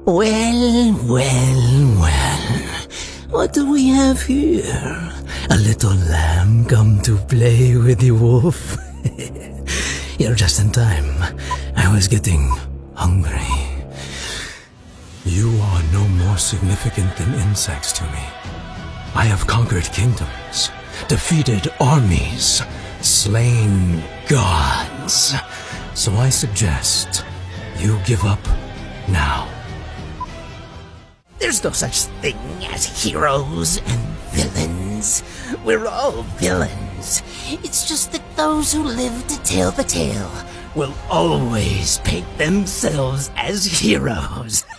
Well, well, well. What do we have here? A little lamb come to play with the wolf? You're just in time. I was getting hungry. You are no more significant than insects to me. I have conquered kingdoms, defeated armies, slain gods. So I suggest you give up now. There's no such thing as heroes and villains. We're all villains. It's just that those who live to tell the tale will always paint themselves as heroes.